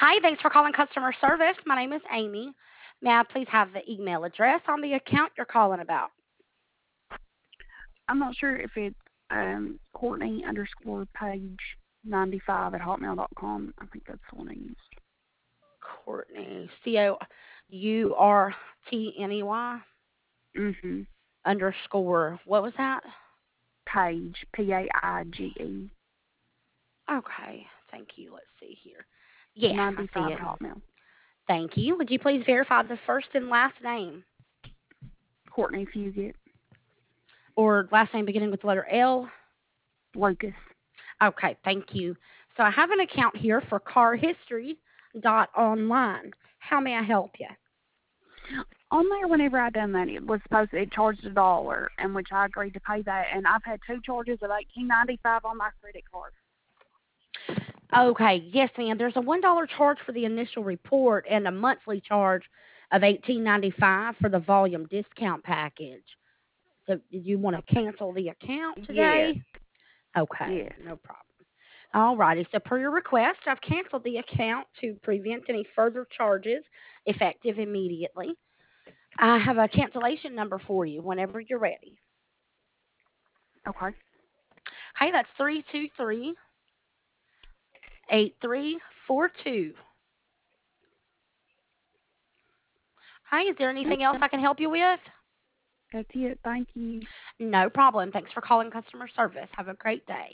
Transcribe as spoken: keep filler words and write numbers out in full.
Hi, thanks for calling customer service. My name is Amy. May I please have the email address on the account you're calling about? I'm not sure if it's um, Courtney underscore page ninety-five at hotmail dot com. I think that's the one I used. Courtney, C O U R T N E Y Mm-hmm. underscore. What was that? Page, P A I G E, Okay, thank you. Let's see here. Yeah, I see ninety-five it. at Hotmail. Thank you. Would you please verify the first and last name Courtney Fugit, or last name beginning with the letter L? Lucas. Okay, thank you. So I have an account here for car history dot online. How may I help you? On there, whenever I done that, it was supposed to, it charged a dollar, and which I agreed to pay that. And I've had two charges of eighteen ninety-five on my credit card. Okay, yes, ma'am. There's a one dollar charge for the initial report and a monthly charge of eighteen ninety five for the volume discount package. So, did you want to cancel the account Yes, today? Okay, yes. no problem. All righty. So, per your request, I've canceled the account to prevent any further charges, effective immediately. I have a cancellation number for you whenever you're ready. Okay. Hey, that's three two three eight three four two. Hi, is there anything else I can help you with? That's it. Thank you. No problem. Thanks for calling customer service. Have a great day.